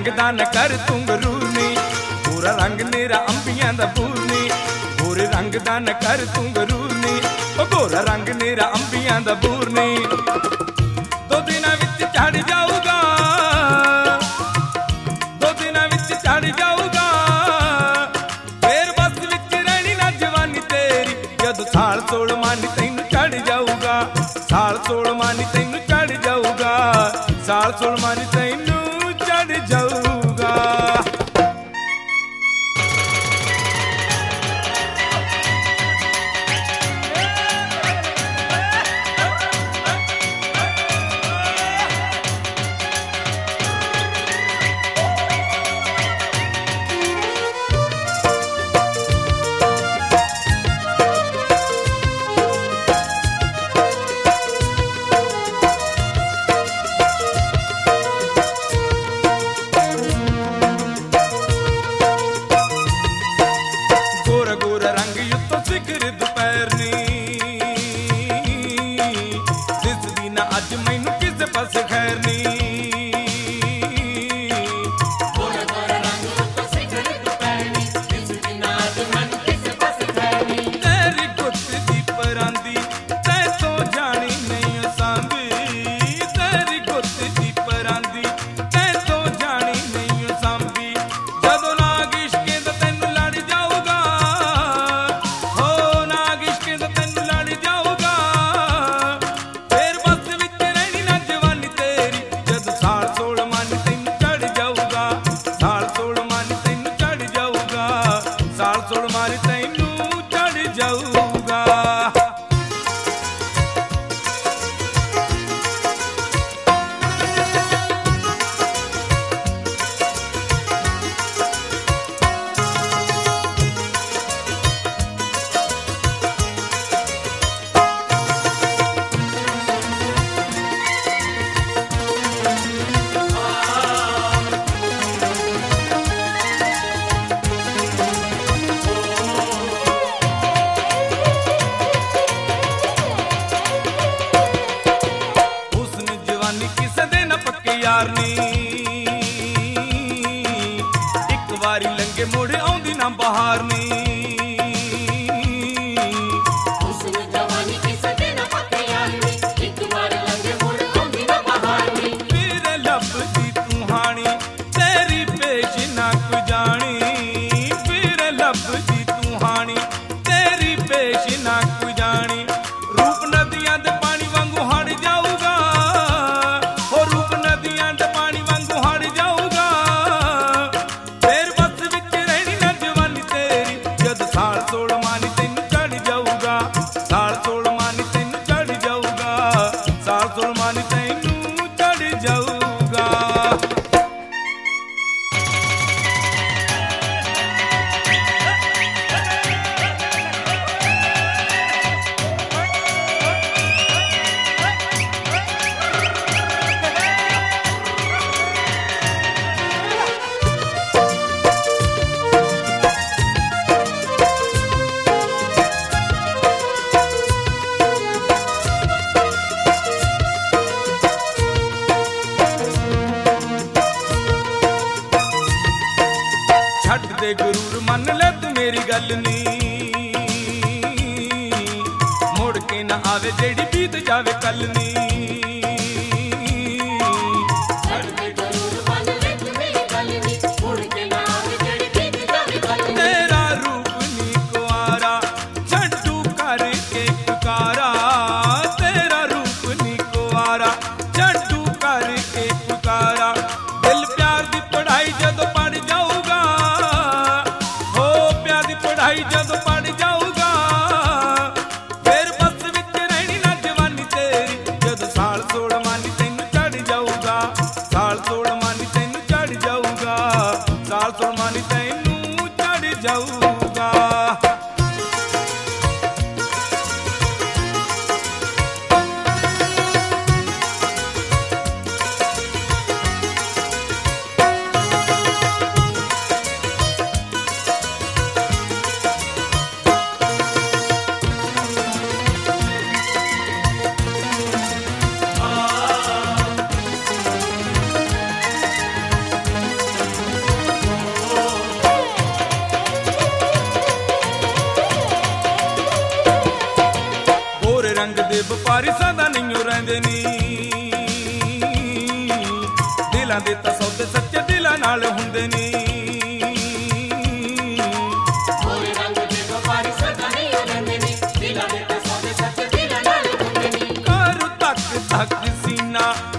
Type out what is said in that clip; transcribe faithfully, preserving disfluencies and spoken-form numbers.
रंग दा न कर तू गरूर नी, गोरा रंग मेरा अंबियां दा बूर नी, गोरे रंग दा न कर तू गरूर नी, ओ गोरा रंग मेरा अंबियां दा बूर नी। दो दिनां विच चढ़ जाऊगा, दो दिनां विच चढ़ जाऊगा, फिर बस विच रहनी ना जवानी तेरी, जद साल सोल मानी तैनू चढ़ जाऊगा, साल सोल मानी तैनू चढ़ जाऊगा, साल सोल मानी तैनू चढ़ जाऊगा। एक वारी लंगे मुड़ आउंदी ना बहार नी, फिर लभदी तू हाणी तेरी पेश ना कोई जानी, फिर लभदी तू हाणी तेरी पेश ना कोई जानी। रूप नदियां दे पानी वांगू हड़ जाऊगा, हो रूप नदियां दे पानी वांगू हड़ जाऊगा, फिर बस विच रहनी ना जवानी तेरी, जद साल सोल मानी तैनू चढ़ जाऊगा, साल सोल मानी तैनू चढ़ जाऊगा, साल सोल मानी तैनू चढ़ जाऊगा। छड्ड दे गुरूर मन ले तू मेरी गल नी, मुड़ के ना आवे जेड़ी बीत जावे कल नी। तेरा रूप नी कुआरा छड्डू करके पुकारा, तेरा रूप नी कुआरा छड्डू करके पुकारा। दिल प्यार दी पढ़ाई जदों पढ़ जाऊगा, हो प्यार दी पढ़ाई जदों पढ़ जाऊगा, फिर बस विच रहनी ना जवानी तेरी, जद साल ਵਪਾਰੀ ਸਦਾ ਨਹੀਂ ਰਹਿੰਦੇ ਨੀ। ਦਿਲਾਂ ਦੇ ਤਾਂ ਸੌਦੇ ਸੱਚੇ ਦਿਲਾਂ ਨਾਲ ਹੁੰਦੇ ਨੀ। ਗੋਰੇ ਰੰਗ ਦੇ ਵਪਾਰੀ ਸਦਾ ਨਹੀਂ ਰਹਿੰਦੇ ਨੀ। ਦਿਲਾਂ ਦੇ ਤਾਂ ਸੌਦੇ ਸੱਚੇ ਦਿਲਾਂ ਨਾਲ ਹੁੰਦੇ ਨੀ। ਘਰ ਤੱਕ ਤੱਕ ਸੀਨਾ